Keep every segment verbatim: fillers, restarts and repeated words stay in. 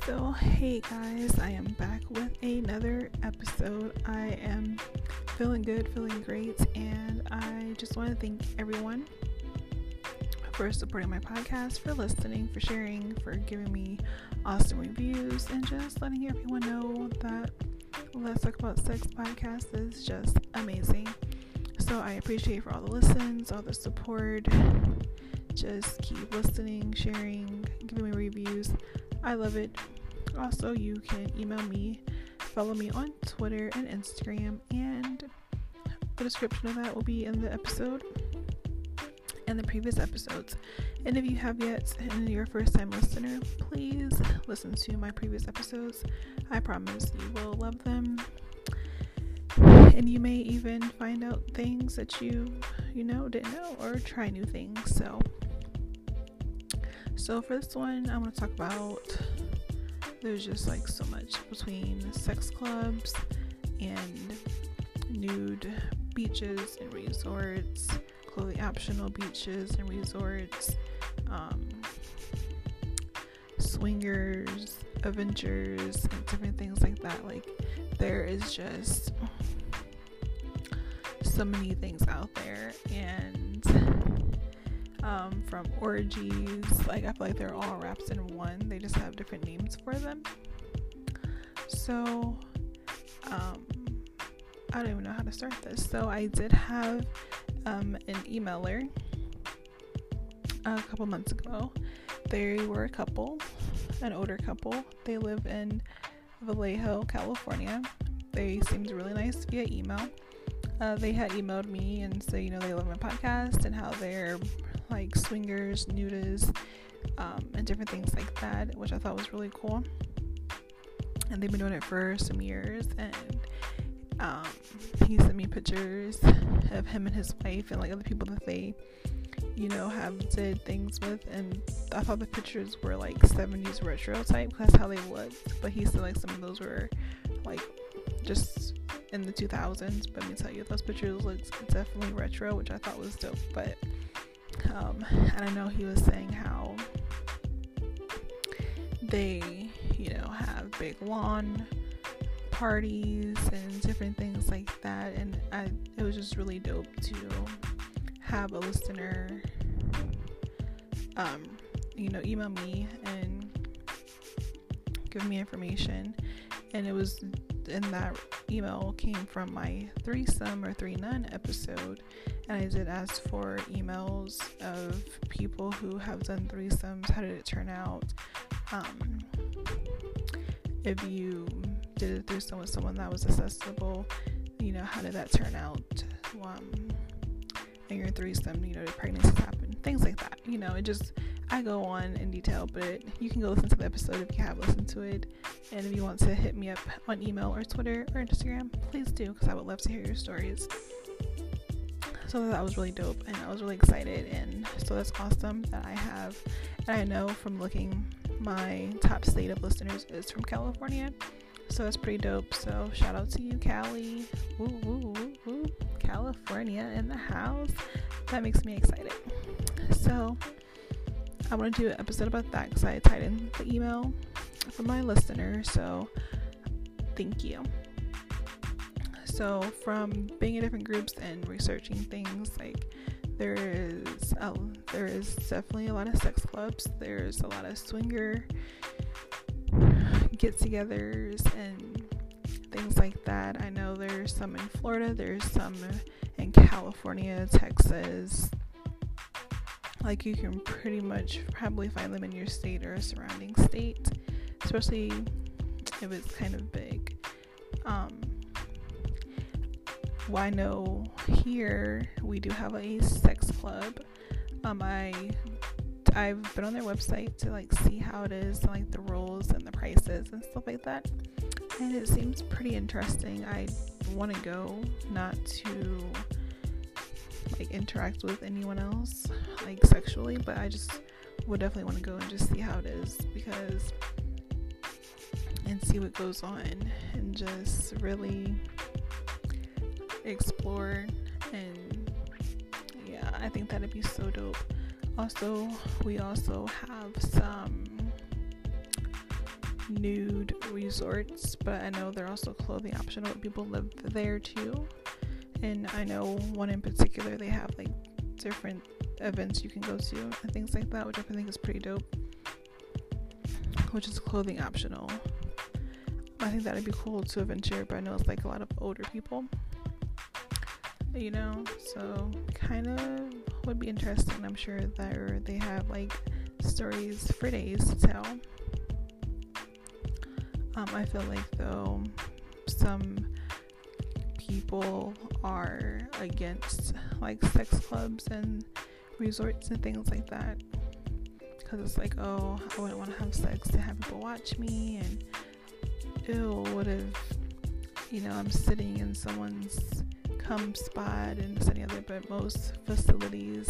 So, hey guys, I am back with another episode. I am feeling good, feeling great, and I just want to thank everyone for supporting my podcast, for listening, for sharing, for giving me awesome reviews, and just letting everyone know that Let's Talk About Sex podcast is just amazing. So, I appreciate for all the listens, all the support. Just keep listening, sharing, giving me reviews. I love it. Also, you can email me, follow me on Twitter and Instagram, and the description of that will be in the episode and the previous episodes. And if you have yet and you're a first time listener, please listen to my previous episodes. I promise you will love them. And you may even find out things that you, you know, didn't know, or try new things. So, so for this one, I'm going to talk about, there's just like so much between sex clubs and nude beaches and resorts, clothing optional beaches and resorts, um, swingers, Avengers, and different things like that. Like, there is just so many things out there, and um, from orgies, like I feel like they're all wrapped in one. They just have different names for them. So, um, I don't even know how to start this. So I did have um, an emailer a couple months ago. They were a couple, an older couple. They live in Vallejo, California. They seemed really nice via email. Uh, they had emailed me and said, you know, they love my podcast and how they're like swingers, nudists, um, and different things like that, which I thought was really cool. And they've been doing it for some years. And um, he sent me pictures of him and his wife and like other people that they, you know, have did things with. And I thought the pictures were like seventies retro type, because that's how they looked. But he said like some of those were like just in the two thousands. But let me tell you, those pictures looked definitely retro, which I thought was dope. But um, and I know he was saying how they, you know, have big lawn parties and different things like that. And I, it was just really dope to have a listener, um, you know, email me and give me information. And it was, in that email came from my threesome or three nun episode, and I did ask for emails of people who have done threesomes. How did it turn out? Um, if you did a threesome with someone that was accessible, you know, how did that turn out? Um, in your threesome, you know, did pregnancies happen? Things like that. You know, it just, I go on in detail, but you can go listen to the episode if you have listened to it. And if you want to hit me up on email or Twitter or Instagram, please do, because I would love to hear your stories. So that was really dope, and I was really excited. And so that's awesome that I have, and I know from looking, my top state of listeners is from California. So that's pretty dope. So shout out to you, Cali. Woo, woo, woo, woo. California in the house. That makes me excited. So I want to do an episode about that because I tied in the email from my listener. So thank you. So from being in different groups and researching things, like there is a, there is definitely a lot of sex clubs. There's a lot of swinger get-togethers and things like that. I know there's some in Florida. There's some in California, Texas. Like, you can pretty much probably find them in your state or a surrounding state, especially if it's kind of big. Um, well, I know here we do have a sex club. Um, I I've been on their website to like see how it is, like the rules and the prices and stuff like that, and it seems pretty interesting. I want to go, not to like interact with anyone else like sexually, but I just would definitely want to go and just see how it is, because and see what goes on and just really explore. And yeah, I think that'd be so dope. Also, we also have some nude resorts, but I know they're also clothing optional. People live there too, and I know one in particular, they have like different events you can go to and things like that, which I think is pretty dope, which is clothing optional. I think that'd be cool to venture, but I know it's like a lot of older people, you know, so kind of would be interesting. I'm sure that they have like stories for days to tell. Um, I feel like though some people are against like sex clubs and resorts and things like that, because it's like, oh, I wouldn't want to have sex to have people watch me, and ew, what if, you know, I'm sitting in someone's cum spot and this and the other. But most facilities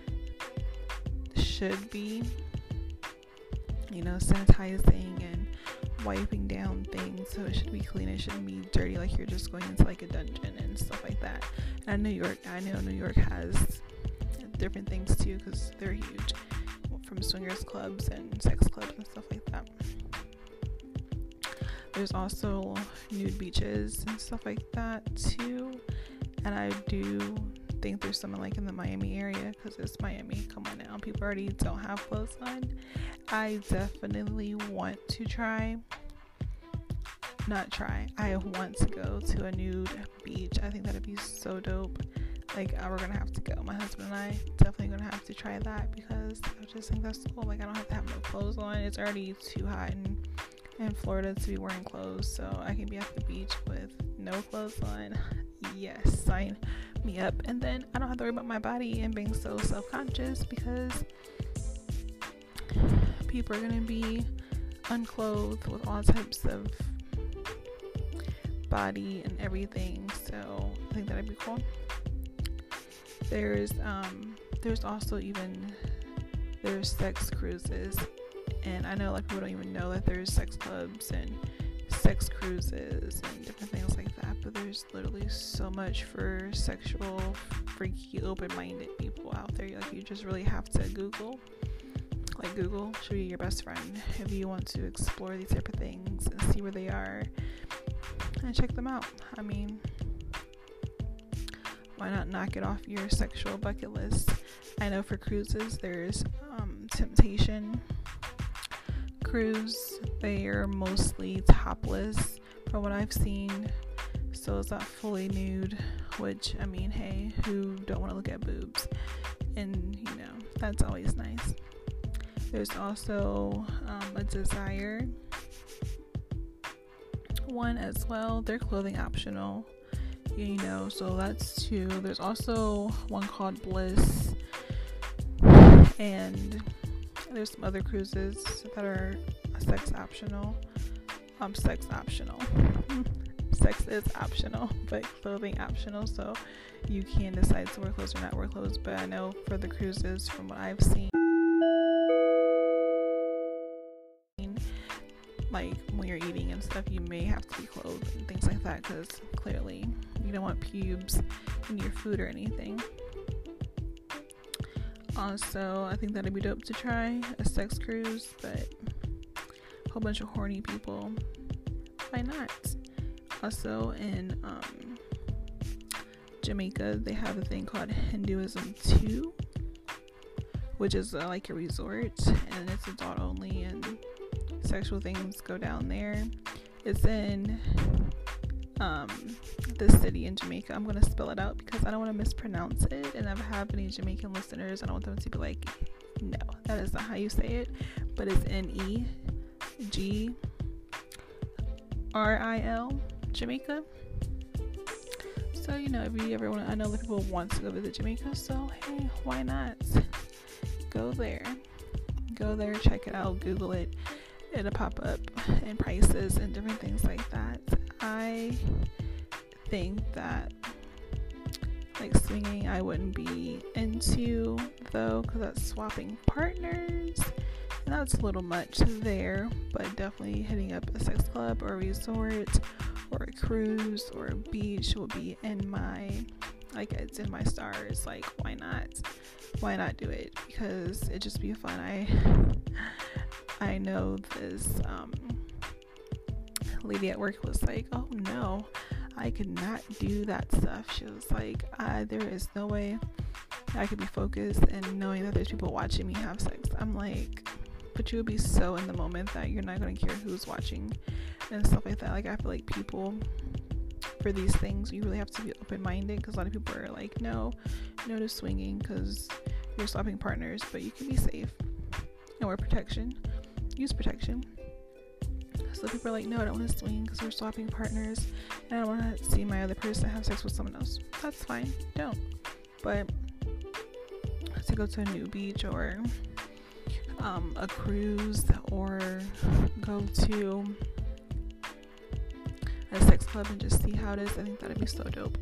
should be, you know, sanitizing and wiping down things, so it should be clean. It shouldn't be dirty like you're just going into like a dungeon and stuff like that. And New York, I know New York has different things too, because they're huge, from swingers clubs and sex clubs and stuff like that. There's also nude beaches and stuff like that too, and I do think there's something like in the Miami area, because it's Miami, come on now, people already don't have clothes on. I definitely want to try not try I want to go to a nude beach. I think that'd be so dope. Like, uh, we're gonna have to go, my husband and I definitely gonna have to try that, because I just think that's cool. Like, I don't have to have no clothes on. It's already too hot in, in Florida to be wearing clothes, so I can be at the beach with no clothes on. Yes, sign me up. And then I don't have to worry about my body and being so self-conscious, because people are gonna be unclothed with all types of body and everything, so I think that'd be cool. There's um there's also even there's sex cruises, and I know like people don't even know that there's sex clubs and sex cruises and different things like that, but there's literally so much for sexual freaky open-minded people out there. Like, you just really have to Google. Like, Google should be your best friend if you want to explore these type of things and see where they are and check them out. I mean, why not knock it off your sexual bucket list? I know for cruises, there's um, Temptation Cruise. They are mostly topless from what I've seen, so it's not fully nude, which, I mean, hey, who don't want to look at boobs? And, you know, that's always nice. There's also um, a Desire one as well. They're clothing optional, you know, so that's two. There's also one called Bliss, and there's some other cruises that are sex optional. Um, sex optional. Sex is optional, but clothing optional, so you can decide to wear clothes or not wear clothes. But I know for the cruises, from what I've seen, like when you're eating and stuff, you may have to be clothed and things like that, because clearly you don't want pubes in your food or anything. Also, I think that'd be dope to try a sex cruise, but a whole bunch of horny people, why not? Also in um, Jamaica, they have a thing called Hinduism two, which is uh, like a resort, and it's adult only, and sexual things go down there. It's in um, the city in Jamaica. I'm gonna spell it out because I don't want to mispronounce it, and if I have any Jamaican listeners, I don't want them to be like, no, that is not how you say it. But it's N E G R I L, Jamaica. So, you know, if you ever want to, I know that people want to go visit Jamaica, so hey, why not go there? Go there, check it out, Google it. It'll pop up, and prices and different things like that. I think that like swinging I wouldn't be into, though, because that's swapping partners, and that's a little much there. But definitely hitting up a sex club or a resort or a cruise or a beach will be in my, like, it's in my stars. Like, why not? Why not do it? Because it just be fun. I I know this um, lady at work was like, oh no, I could not do that stuff. She was like, uh, there is no way I could be focused and knowing that there's people watching me have sex. I'm like, but you would be so in the moment that you're not going to care who's watching and stuff like that. Like, I feel like people, for these things, you really have to be open-minded, because a lot of people are like, no, no to swinging because you're swapping partners, but you can be safe and wear protection. Use protection. So people are like, no, I don't want to swing because we're swapping partners and I don't want to see my other person have sex with someone else. That's fine, don't. But to go to a new beach or um, a cruise or go to a sex club and just see how it is, I think that'd be so dope.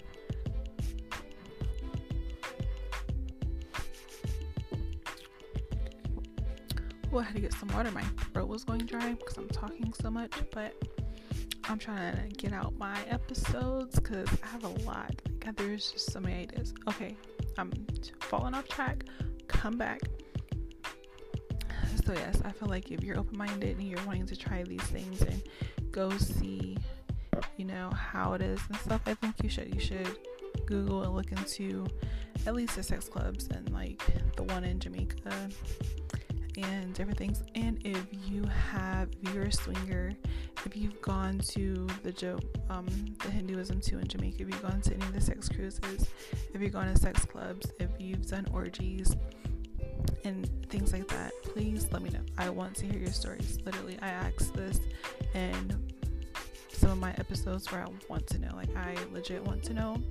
Well, I had to get some water. My throat was going dry because I'm talking so much, but I'm trying to get out my episodes because I have a lot. Like, there's just so many ideas. Okay, I'm falling off track. Come back. So yes, I feel like if you're open-minded and you're wanting to try these things and go see, you know, how it is and stuff, I think you should. You should Google and look into at least the sex clubs and like the one in Jamaica and different things. And if you have, if you're a swinger, if you've gone to the jo- um the Hinduism too in Jamaica, if you've gone to any of the sex cruises, if you've gone to sex clubs, if you've done orgies and things like that, please let me know. I want to hear your stories. Literally, I asked this in some of my episodes where I want to know, like, I legit want to know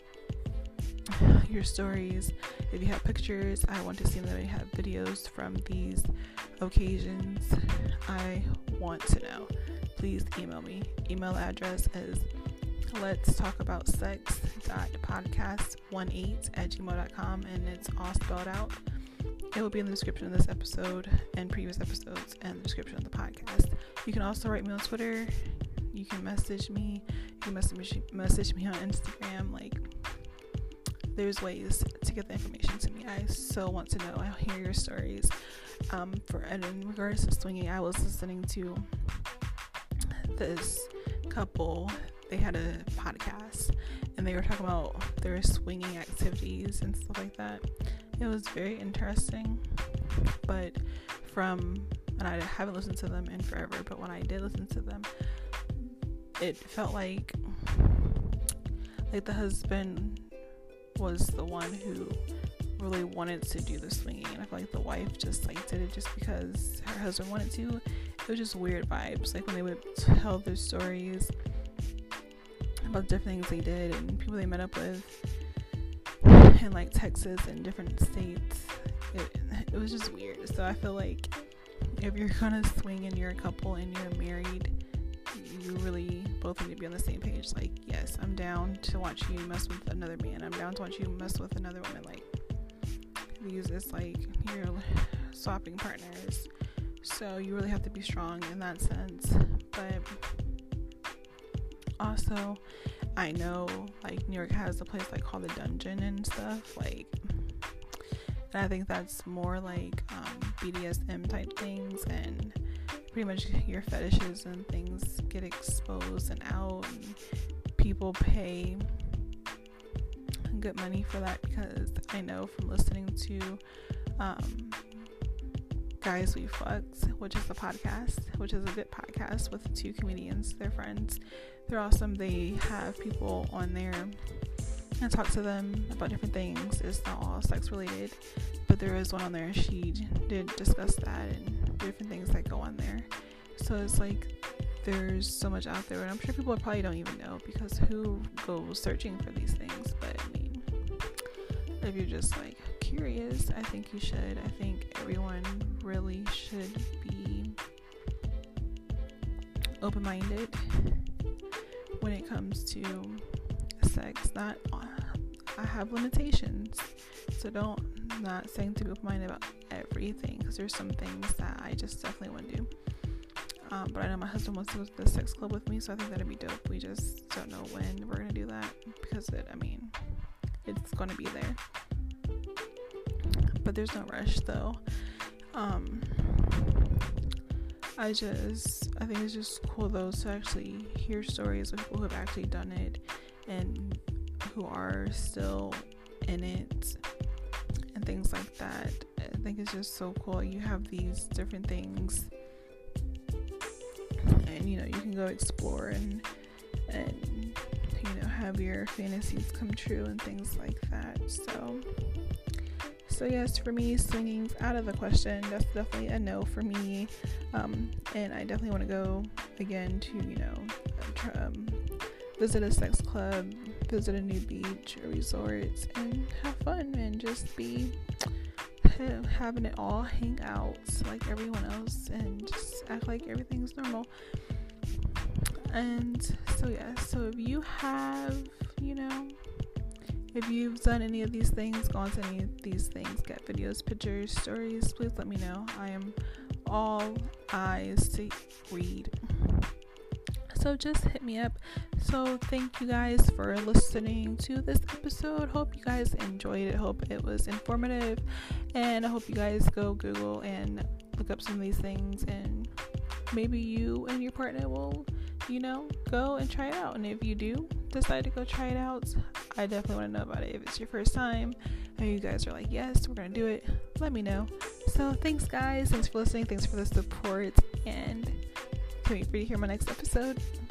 your stories. If you have pictures, I want to see them. If you have videos from these occasions, I want to know. Please email me. Email address is let's talk about sex dot podcast one eight at gmail dot com, and it's all spelled out. It will be in the description of this episode and previous episodes and the description of the podcast. You can also write me on Twitter. You can message me. You can message message me on Instagram. Like, there's ways to get the information to me. I so want to know. I hear your stories. Um, for and in regards to swinging, I was listening to this couple. They had a podcast and they were talking about their swinging activities and stuff like that. It was very interesting, but from, and I haven't listened to them in forever, but when I did listen to them, it felt like like the husband was the one who really wanted to do the swinging, and I feel like the wife just like did it just because her husband wanted to. It was just weird vibes, like when they would tell their stories about different things they did and people they met up with in like Texas and different states. It, it was just weird. So I feel like if you're gonna swing and you're a couple and you're married, you really both need to be on the same page. Like, yes, I'm down to watch you mess with another man. I'm down to watch you mess with another woman. Like, these, it's like you're swapping partners. So you really have to be strong in that sense. But also, I know like New York has a place like called the Dungeon and stuff. Like, and I think that's more like um, B D S M type things, and pretty much your fetishes and things get exposed and out, and people pay good money for that, because I know from listening to um, Guys We Fucked, which is a podcast, which is a good podcast with two comedians. They're friends. They're awesome. They have people on there and talk to them about different things. It's not all sex related, but there is one on there. She did discuss that and different things that go on there. So it's like there's so much out there, and I'm sure people probably don't even know, because who goes searching for these things? But I mean, if you're just like curious, I think you should. I think everyone really should be open-minded when it comes to sex. Not, I have limitations, so don't, I'm not saying to be open-minded about everything, because there's some things that I just definitely wouldn't do. Um, but I know my husband wants to go to the sex club with me, so I think that'd be dope. We just don't know when we're gonna do that, because it, I mean, it's gonna be there. But there's no rush though. Um, I just, I think it's just cool though to actually hear stories of people who have actually done it and who are still in it and things like that. I think it's just so cool. You have these different things, and you know, you can go explore and and you know, have your fantasies come true and things like that. So so yes, for me, swinging's out of the question. That's definitely a no for me. Um, and I definitely want to go again to, you know, um, visit a sex club, visit a new beach or resort, and have fun and just be having it all hang out like everyone else and just act like everything's normal. And so yeah, so if you have, you know, if you've done any of these things, gone to any of these things, got videos, pictures, stories, please let me know. I am all eyes to read. So just hit me up. So thank you guys for listening to this episode. Hope you guys enjoyed it. Hope it was informative. And I hope you guys go Google and look up some of these things. And maybe you and your partner will, you know, go and try it out. And if you do decide to go try it out, I definitely want to know about it. If it's your first time and you guys are like, yes, we're going to do it, let me know. So thanks, guys. Thanks for listening. Thanks for the support. And can't wait for you to hear my next episode.